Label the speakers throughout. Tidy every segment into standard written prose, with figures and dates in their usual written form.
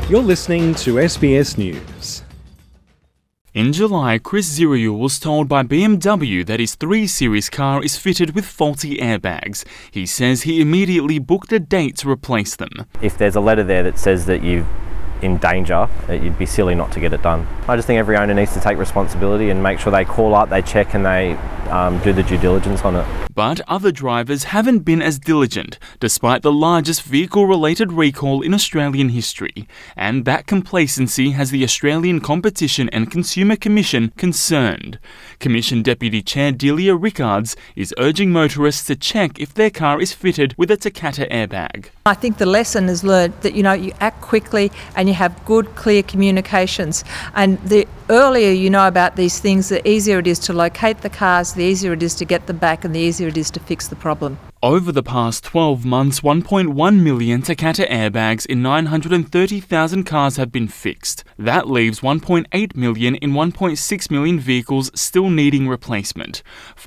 Speaker 1: You're listening to SBS News.
Speaker 2: In July, Chris Ziriou was told by BMW that his 3 Series car is fitted with faulty airbags. He says he immediately booked a date to replace them.
Speaker 3: If there's a letter there that says that you're in danger, you'd be silly not to get it done. I just think every owner needs to take responsibility and make sure they call up, they check and they do the due diligence on it.
Speaker 2: But other drivers haven't been as diligent, despite the largest vehicle-related recall in Australian history. And that complacency has the Australian Competition and Consumer Commission concerned. Commission Deputy Chair Delia Rickards is urging motorists to check if their car is fitted with a Takata airbag.
Speaker 4: I think the lesson is learned that, you act quickly and you have good, clear communications. And the earlier you know about these things, the easier it is to locate the cars, the easier it is to get them back, and the easier it is to fix the problem.
Speaker 2: Over the past 12 months, 1.1 million Takata airbags in 930,000 cars have been fixed. That leaves 1.8 million in 1.6 million vehicles still needing replacement.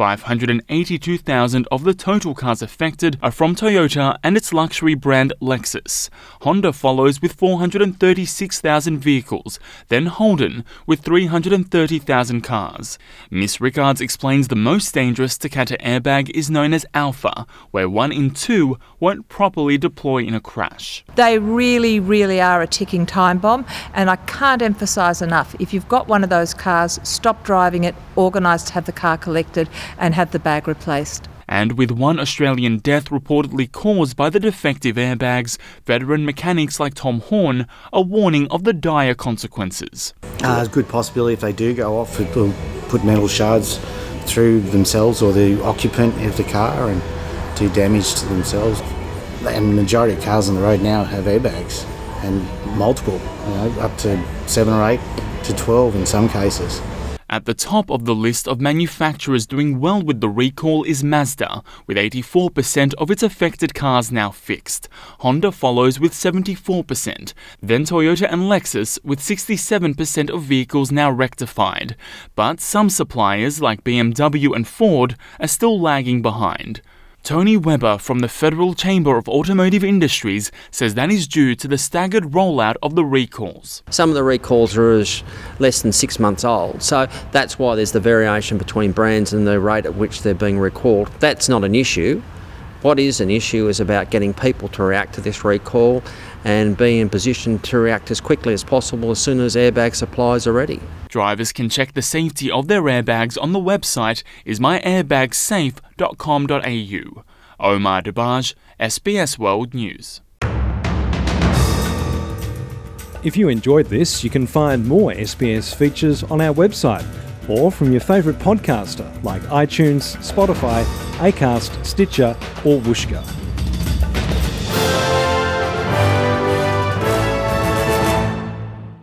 Speaker 2: 582,000 of the total cars affected are from Toyota and its luxury brand Lexus. Honda follows with 436,000 vehicles, then Holden with 330,000 cars. Ms. Rickards explains the most dangerous Takata airbag is known as Alpha, where 1 in 2 won't properly deploy in a crash.
Speaker 4: They really, really are a ticking time bomb, and I can't emphasise enough, if you've got one of those cars, stop driving it, organise to have the car collected and have the bag replaced.
Speaker 2: And with 1 Australian death reportedly caused by the defective airbags, veteran mechanics like Tom Horn are warning of the dire consequences.
Speaker 5: There's a good possibility if they do go off, it'll put metal shards through themselves or the occupant of the car and do damage to themselves. And the majority of cars on the road now have airbags, and multiple, up to 7 or 8 to 12 in some cases.
Speaker 2: At the top of the list of manufacturers doing well with the recall is Mazda, with 84% of its affected cars now fixed. Honda follows with 74%, then Toyota and Lexus with 67% of vehicles now rectified. But some suppliers like BMW and Ford are still lagging behind. Tony Webber from the Federal Chamber of Automotive Industries says that is due to the staggered rollout of the recalls.
Speaker 6: Some of the recalls are less than 6 months old, so that's why there's the variation between brands and the rate at which they're being recalled. That's not an issue. What is an issue is about getting people to react to this recall and being in position to react as quickly as possible as soon as airbag supplies are ready.
Speaker 2: Drivers can check the safety of their airbags on the website ismyairbagssafe.com.au. Omar Debaj, SBS World News.
Speaker 1: If you enjoyed this, you can find more SBS features on our website or from your favourite podcaster like iTunes, Spotify, Acast, Stitcher or Whooshkaa.